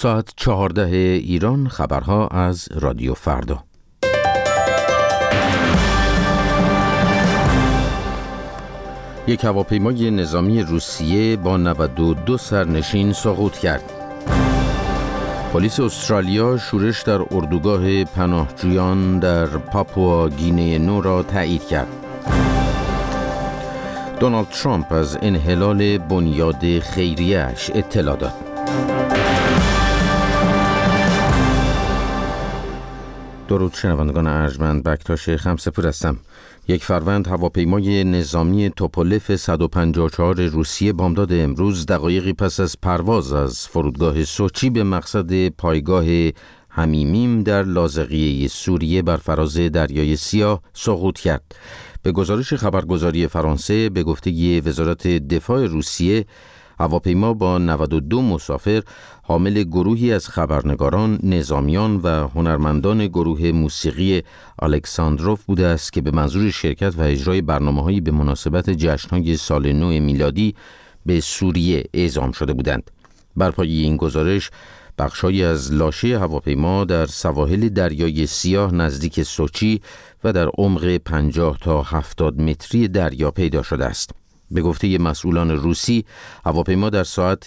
ساعت 14 ایران. خبرها از رادیو فردا. یک هواپیمای نظامی روسیه با 92 سرنشین سقوط کرد. پلیس استرالیا شورش در اردوگاه پناهجویان در پاپوا گینه نو را تایید کرد. دونالد ترامپ از انحلال بنیاد خیریه‌اش اطلاع داد. درود شنوندگان ارجمند، بکتاش خمسپور هستم. یک فروند هواپیمای نظامی توپولف 154 روسیه بامداد امروز دقایقی پس از پرواز از فرودگاه سوچی به مقصد پایگاه همیمیم در لاذقیه سوریه بر فراز دریای سیاه سقوط کرد. به گزارش خبرگزاری فرانسه به گفته وزارت دفاع روسیه، هواپیما با 92 مسافر حامل گروهی از خبرنگاران، نظامیان و هنرمندان گروه موسیقی الکساندروف بوده است که به منظور شرکت و اجرای برنامه‌هایی به مناسبت جشن‌های سال نو میلادی به سوریه اعزام شده بودند. بر پایه این گزارش، بخش‌هایی از لاشه هواپیما در سواحل دریای سیاه نزدیک سوچی و در عمق 50 تا 70 متری دریا پیدا شده است. به گفته مسئولان روسی، هواپیما در ساعت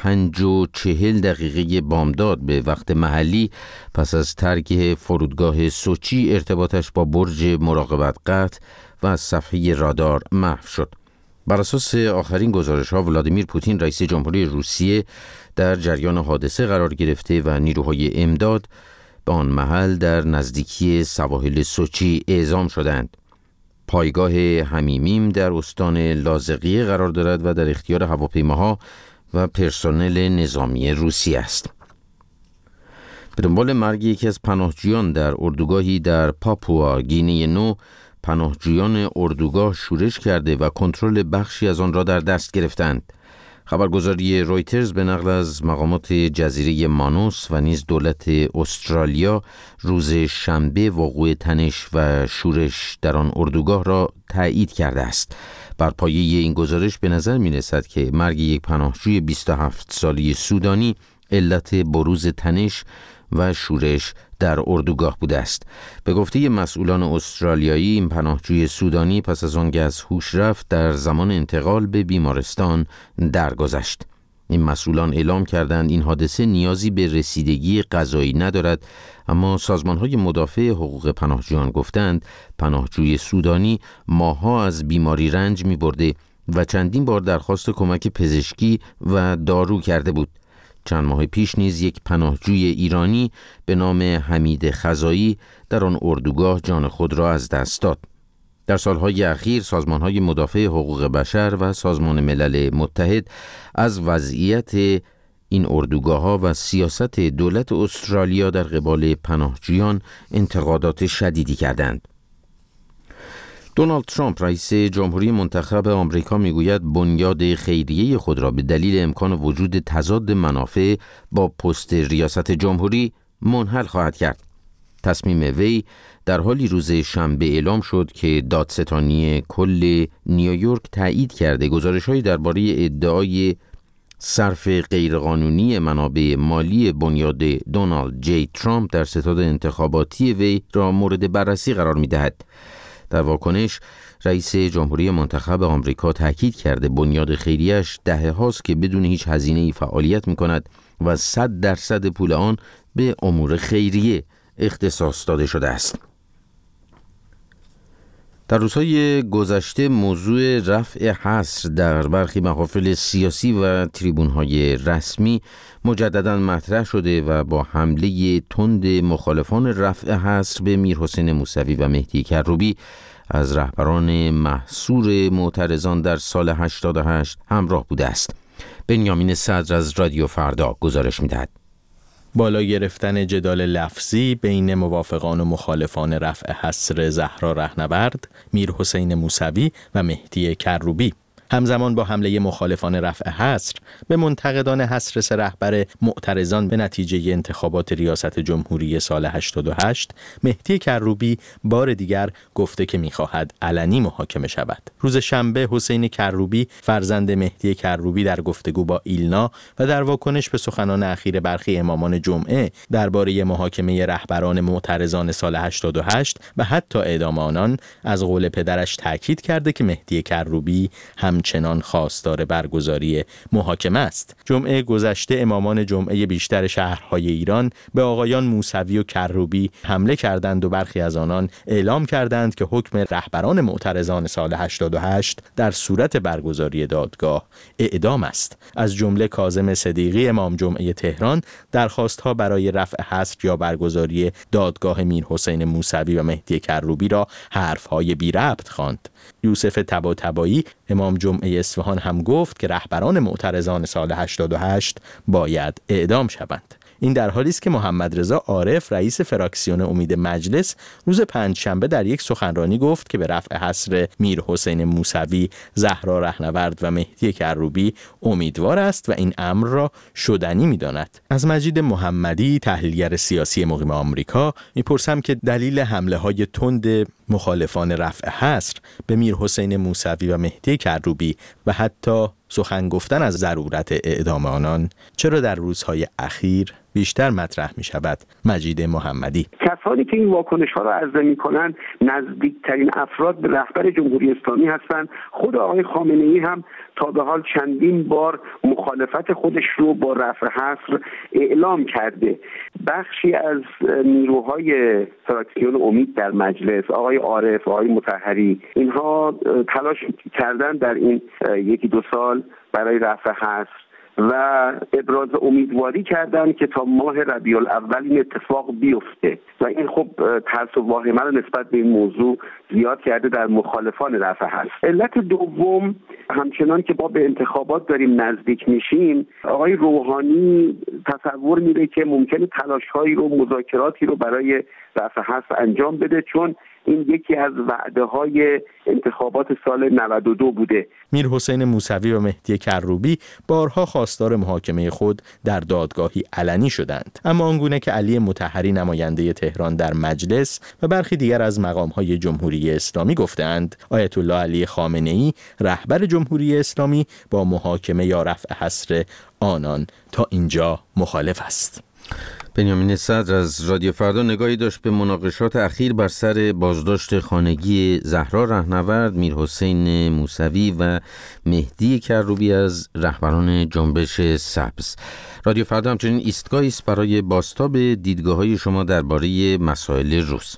5:40 بامداد به وقت محلی پس از ترک فرودگاه سوچی ارتباطش با برج مراقبت قطع و از صفحه رادار محو شد. بر اساس آخرین گزارش‌ها، ولادیمیر پوتین رئیس جمهوری روسیه در جریان حادثه قرار گرفته و نیروهای امداد به آن محل در نزدیکی سواحل سوچی اعزام شدند. پایگاه همیمیم در استان لاذقیه قرار دارد و در اختیار هواپیماها و پرسنل نظامی روسی است. به دنبال مرگ یکی از پناهجویان در اردوگاهی در پاپوا گینه نو، پناهجویان اردوگاه شورش کرده و کنترل بخشی از آن را در دست گرفتند. خبرگزاری رویترز به نقل از مقامات جزیره مانوس و نیز دولت استرالیا روز شنبه وقوع تنش و شورش در آن اردوگاه را تایید کرده است. بر پایه این گزارش به نظر می رسد که مرگ یک پناهجوی 27 ساله سودانی علت بروز تنش و شورش در اردوگاه بوده است. به گفته مسئولان استرالیایی، این پناهجوی سودانی پس از آنکه از هوش رفت در زمان انتقال به بیمارستان درگذشت. این مسئولان اعلام کردند این حادثه نیازی به رسیدگی قضایی ندارد، اما سازمان‌های مدافع حقوق پناهجویان گفتند پناهجوی سودانی ماه‌ها از بیماری رنج می‌برده و چندین بار درخواست کمک پزشکی و دارو کرده بود. چند ماه پیش نیز یک پناهجوی ایرانی به نام حمید خزایی در آن اردوگاه جان خود را از دست داد. در سالهای اخیر سازمان‌های مدافع حقوق بشر و سازمان ملل متحد از وضعیت این اردوگاه‌ها و سیاست دولت استرالیا در قبال پناهجویان انتقادات شدیدی کردند. دونالد ترامپ رئیس جمهوری منتخب آمریکا میگوید بنیاد خیریه خود را به دلیل امکان وجود تضاد منافع با پست ریاست جمهوری منحل خواهد کرد. تصمیم وی در حالی روز شنبه اعلام شد که دادستانی کل نیویورک تایید کرده گزارش‌هایی درباره ادعای صرف غیرقانونی منابع مالی بنیاد دونالد جی ترامپ در ستاد انتخاباتی وی را مورد بررسی قرار می‌دهد. در واکنش، رئیس جمهوری منتخب آمریکا تاکید کرده بنیاد خیریه‌اش دهه‌هاست که بدون هیچ هزینه‌ای فعالیت می‌کند و 100% پول آن به امور خیریه اختصاص داده شده است. در روزهای گذشته موضوع رفع حصر در برخی محافل سیاسی و تریبون‌های رسمی مجدداً مطرح شده و با حمله تند مخالفان رفع حصر به میرحسین موسوی و مهدی کروبی از رهبران محصور معترضان در سال 88 همراه بوده است. بنیامین صدر از رادیو فردا گزارش می‌دهد. بالا گرفتن جدال لفظی بین موافقان و مخالفان رفع حصر زهرا رهنورد، میرحسین موسوی و مهدی کروبی. همزمان با حمله مخالفان رفع حصر به منتقدان حصر رهبر معترضان به نتیجه انتخابات ریاست جمهوری سال 88، مهدی کروبی بار دیگر گفته که می‌خواهد علنی محاکمه شود. روز شنبه حسین کروبی فرزند مهدی کروبی در گفتگو با ایلنا و در واکنش به سخنان اخیر برخی امامان جمعه درباره محاکمه رهبران معترضان سال 88 و حتی اعدام آنان از قول پدرش تاکید کرده که مهدی کروبی همچنان خواستار برگزاری محاکمه است. جمعه گذشته امامان جمعه بیشتر شهرهای ایران به آقایان موسوی و کروبی حمله کردند و برخی از آنان اعلام کردند که حکم رهبران معترضان سال 88 در صورت برگزاری دادگاه اعدام است. از جمله کاظم صدیقی امام جمعه تهران درخواست‌ها برای رفع حصر یا برگزاری دادگاه میرحسین موسوی و مهدی کروبی را حرف‌های بی ربط خواند. یوسف طباطبایی امام جمعه اصفهان هم گفت که رهبران معترضان سال 88 باید اعدام شوند. این در حالی است که محمد رضا عارف رئیس فراکسیون امید مجلس روز پنجشنبه در یک سخنرانی گفت که به رفع حصر میرحسین موسوی، زهرا رهنورد و مهدی کروبی امیدوار است و این امر را شدنی می‌داند. از مجید محمدی تحلیلگر سیاسی مقیم آمریکا میپرسم که دلیل حمله‌های تند مخالفان رفع حصر به میرحسین موسوی و مهدی کروبی و حتی سخن گفتن از ضرورت اعدام آنان چرا در روزهای اخیر بیشتر مطرح می شود؟ مجید محمدی: کسانی که این واکنش ها را عرضه می کنند نزدیکترین افراد به رهبر جمهوری اسلامی هستند. خود آقای خامنه ای هم تا به حال چندین بار مخالفت خودش رو با رفع حصر اعلام کرده. بخشی از نیروهای فراکسیون امید در مجلس، آقای عارف، آقای مطهری، اینها تلاش کردن در این یکی دو سال برای رفع حصر و ابراز امیدواری کردن که تا ماه ربیع الاول این اتفاق بیفته و این خب ترس و واهمه رو نسبت به این موضوع زیاد کرده در مخالفان رفع حصر. علت دوم، همچنان که ما به انتخابات داریم نزدیک میشیم، آقای روحانی تصور میره که ممکنه تلاش‌هایی رو، مذاکراتی رو برای رفع حصر انجام بده، چون این یکی از وعده‌های انتخابات سال 92 بوده. میرحسین موسوی و مهدی کروبی بارها خواستار محاکمه خود در دادگاهی علنی شدند، اما آنگونه که علی مطهری نماینده تهران در مجلس و برخی دیگر از مقام‌های جمهوری اسلامی گفتند، آیت الله علی خامنه‌ای رهبر جمهوری اسلامی با محاکمه یا رفع حصر آنان تا اینجا مخالف است. بنیامین صدر از رادیو فردا نگاهی داشت به مناقشات اخیر بر سر بازداشت خانگی زهرا رهنورد، میرحسین موسوی و مهدی کروبی از رهبران جنبش سبز. رادیو فردا همچنین ایستگاهی است برای بازتاب دیدگاه‌های شما درباره مسائل روز.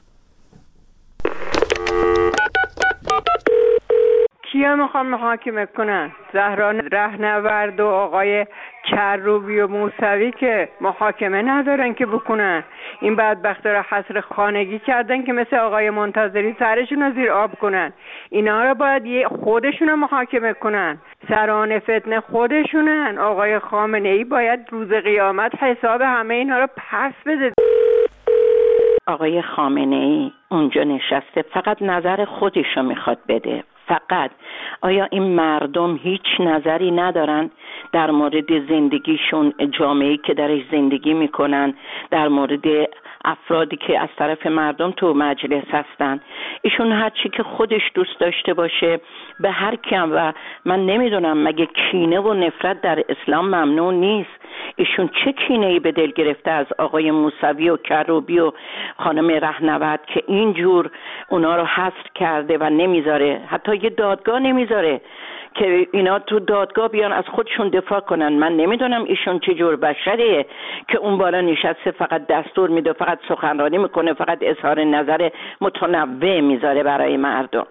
کیا میخوام محاکمه کنن؟ زهرا رهنورد و آقای کروبی و موسوی که محاکمه ندارن که بکنن. این بدبختا را حصر خانگی کردن که مثل آقای منتظری سرشون رو زیر آب کنن. اینا رو باید خودشون رو محاکمه کنن. سران فتنه خودشونن. آقای خامنه ای باید روز قیامت حساب همه اینا رو پس بده. آقای خامنه ای اونجا نشسته، فقط نظر خودش رو میخواد بده. فقط آیا این مردم هیچ نظری ندارن در مورد زندگیشون، جامعه‌ای که درش زندگی میکنن، در مورد افرادی که از طرف مردم تو مجلس هستن؟ ایشون هر چی که خودش دوست داشته باشه به هر کیم، و من نمیدونم مگه کینه و نفرت در اسلام ممنوع نیست؟ ایشون چه کینه‌ای به دل گرفته از آقای موسوی و کروبی و خانم رهنورد که اینجور اونا رو حصر کرده و نمیذاره، حتی یه دادگاه نمیذاره که اینا تو دادگاه بیان از خودشون دفاع کنن. من نمیدونم ایشون چه جور بشریه که اون بالا نشسته فقط دستور میده، فقط سخنرانی میکنه، فقط اظهار نظر متنوع میذاره برای مردم.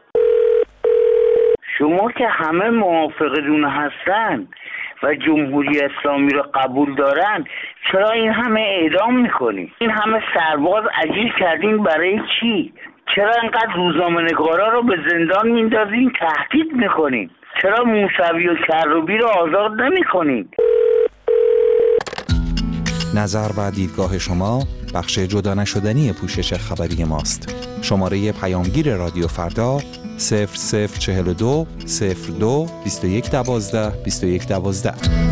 شما که همه موافقتون هستن و جمهوری اسلامی رو قبول دارن، چرا این همه اعدام میکنین؟ این همه سرباز اجیر کردین برای چی؟ چرا اینقدر روزنامه‌نگارا رو به زندان میندازین، تهدید میکنین؟ چرا موسوی و کروبی رو آزاد نمیکنین؟ نظر و دیدگاه شما بخش جدا نشدنی پوشش خبری ماست. شماره پیامگیر رادیو فردا 0042 02 21 12 21 12.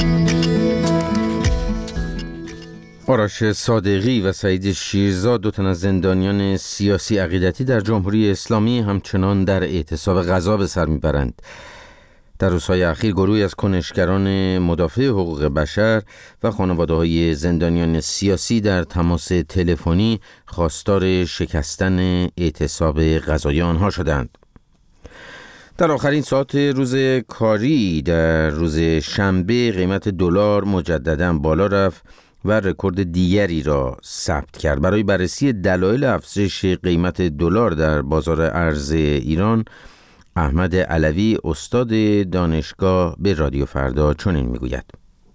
آرش صادقی و سعید شیرزاد، دو تن از زندانیان سیاسی عقیدتی در جمهوری اسلامی، همچنان در اعتصاب غذا به سر میبرند. در روزهای اخیر گروهی از کنشگران مدافع حقوق بشر و خانواده‌های زندانیان سیاسی در تماس تلفنی خواستار شکستن اعتصاب غذایی آنها شدند. در آخرین ساعت روز کاری در روز شنبه قیمت دلار مجدداً بالا رفت و رکورد دیگری را ثبت کرد. برای بررسی دلایل افزایش قیمت دلار در بازار ارز ایران، احمد علوی استاد دانشگاه به رادیو فردا چنین میگوید: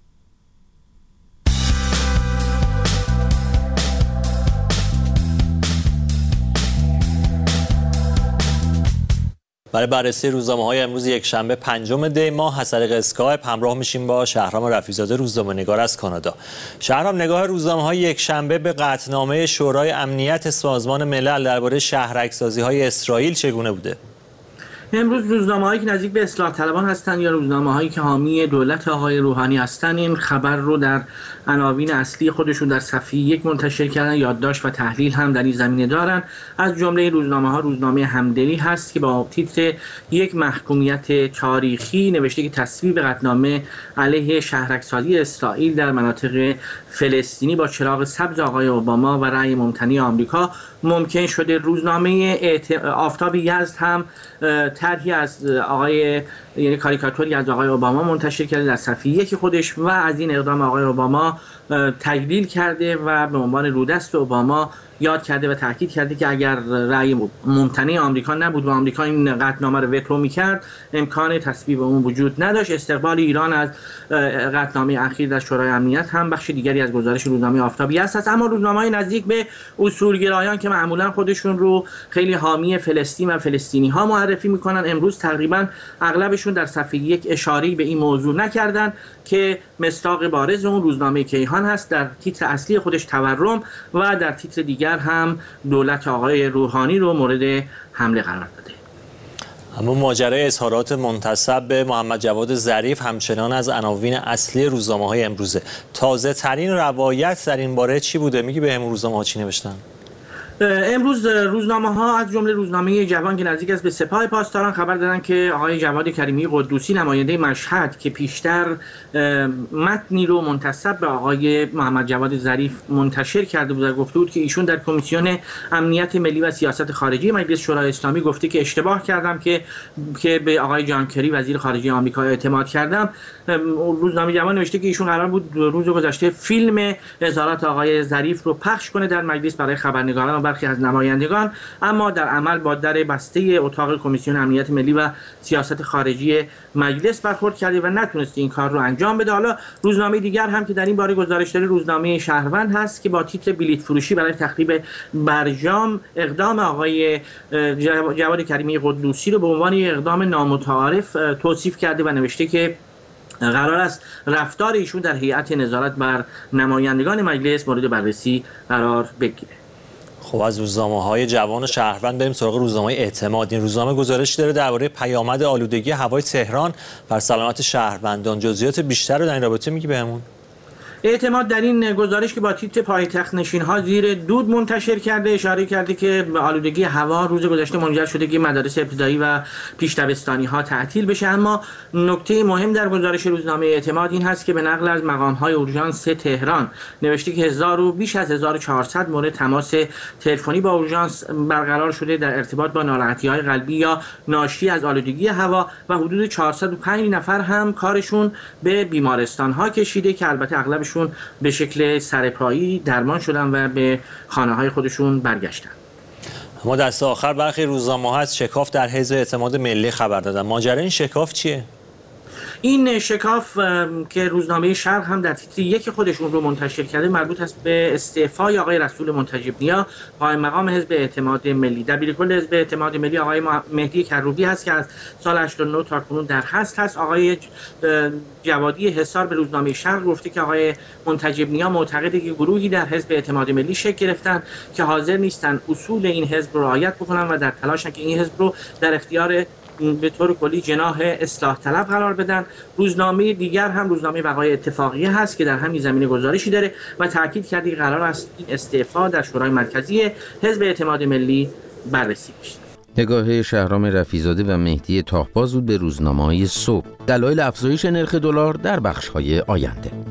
برای بررسی روزنامه‌های امروز یکشنبه 5 دی ماه از طریق اسکایپ همراه میشیم با شهرام رفیع‌زاده، روزنامه‌نگار از کانادا. شهرام، نگاه روزنامه‌های یکشنبه به قطعنامه شورای امنیت سازمان ملل درباره شهرک‌سازی‌های اسرائیل چگونه بوده؟ امروز روزنامه‌هایی که نزدیک به اصلاح طلبان هستند یا روزنامه‌هایی که حامی دولت آقای روحانی هستند این خبر رو در عناوین اصلی خودشون در صفحه 1 منتشر کردن. یادداشت و تحلیل هم در این زمینه دارن. از جمله روزنامه‌ها روزنامه همدلی هست که با تیتر یک محکومیت تاریخی نوشته که تصویب قطعنامه علیه شهرک‌سازی اسرائیل در مناطق فلسطینی با چراغ سبز آقای اوباما و رأی ممتنع آمریکا ممکن شده. روزنامه آفتاب یزد هم طرحی از یعنی کاریکاتوری از آقای اوباما منتشر کرده در صفحه 1 خودش و از این اقدام آقای اوباما تجلیل کرده و به عنوان رودست اوباما یاد کرده و تاکید کرده که اگر رأی ممتنع آمریکا نبود و آمریکا این قطعنامه رو وتو می‌کرد، امکان تصویب اون وجود نداشت. استقبال ایران از قطعنامه اخیر در شورای امنیت هم بخش دیگری از گزارش روزنامه آفتابی است. اما روزنامه‌های نزدیک به اصولگرایان که معمولا خودشون رو خیلی حامی فلسطین و فلسطینی‌ها معرفی می‌کنن، امروز تقریبا اغلبشون در صفحه 1 اشاره‌ای به این موضوع نکردن که مصداق بارز اون روزنامه کیهان هست. در تیتر اصلی خودش تورم و در تیتر دیگر هم دولت آقای روحانی رو مورد حمله قرار داده. اما ماجرای اظهارات منتسب به محمد جواد ظریف همچنان از عناوین اصلی روزنامه‌های امروزه. تازه ترین روایت در این باره چی بوده؟ میگی به همون روزنامه‌ها چی نوشتن؟ امروز روزنامه‌ها از جمله روزنامه جوان که نزدیک است به سپاه پاسداران خبر دادن که آقای جواد کریمی قدوسی نماینده مشهد که پیشتر متنی رو منتسب به آقای محمد جواد ظریف منتشر کرده بود و گفته بود که ایشون در کمیسیون امنیت ملی و سیاست خارجی مجلس شورای اسلامی گفته که اشتباه کردم که به آقای جان کری وزیر خارجه آمریکا اعتماد کردم. روزنامه جوان نوشته که ایشون قرار بود روز گذشته فیلم اظهارات آقای ظریف رو پخش کنه در مجلس برای خبرنگاران و برخی از نمایندگان، اما در عمل با در بسته اتاق کمیسیون امنیت ملی و سیاست خارجی مجلس برخورد کرده و نتونست این کار رو انجام بده. حالا روزنامه دیگر هم که در این باره گزارش داره روزنامه شهروند هست که با تیتر بلیط فروشی برای تخریب برجام اقدام آقای جواد کریمی قدوسی رو به عنوان اقدام نامتعارف توصیف کرده و نوشته که قرار است رفتار ایشون در هیئت نظارت بر نمایندگان مجلس مورد بررسی قرار بگیره. خب از روزنامه‌های جوان و شهروند بریم سراغ روزنامه اعتماد. این روزنامه گزارش داره درباره پیامد آلودگی هوای تهران بر سلامت شهروندان. جزئیات بیشتر رو در این رابطه میگی بهمون؟ اعتماد در این گزارش که با تیتر پایتخت نشین‌ها زیر دود منتشر کرده اشاره کرده که آلودگی هوا روز گذشته منجر شده که مدارس ابتدایی و پیش دبستانی‌ها تعطیل بشه. اما نکته مهم در گزارش روزنامه اعتماد این هست که به نقل از مقام‌های اورژانس تهران نوشته که بیش از 1400 مورد تماس تلفنی با اورژانس برقرار شده در ارتباط با ناراحتی‌های قلبی یا ناشی از آلودگی هوا و حدود 405 نفر هم کارشون به بیمارستان‌ها کشیده که البته اغلب به شکل سرپایی درمان شدن و به خانه‌های خودشون برگشتن. اما دست آخر برخی روزنامه‌ها از شکاف در حزب اعتماد ملی خبر دادن. ماجرای این شکاف چیه؟ این شکاف که روزنامه شرق هم در تیتر یک خودشون رو منتشر کرده مربوط است به استعفای آقای رسول منتجب نیا، قائم مقام حزب اعتماد ملی. دبیرکل حزب اعتماد ملی آقای مهدی کروبی هست که از سال 89 تا کنون در هست. آقای جوادی حصار به روزنامه شرق گفته که آقای منتجب نیا معتقده که گروهی در حزب اعتماد ملی شکل گرفتن که حاضر نیستن اصول این حزب رو رعایت بکنن و در تلاشن که این حزب رو در اختیار به طور کلی جناح اصلاح طلب قرار بدن. روزنامه دیگر هم روزنامه بقای اتفاقیه هست که در همین زمینه گزارشی داره و تاکید کرده که قرار است این استعفا در شورای مرکزی حزب اعتماد ملی بررسی بشه. نگاه شهرام رفیع‌زاده و مهدی تاهباز بود به روزنامه‌های صبح. دلایل افزایش نرخ دلار در بخش‌های آینده.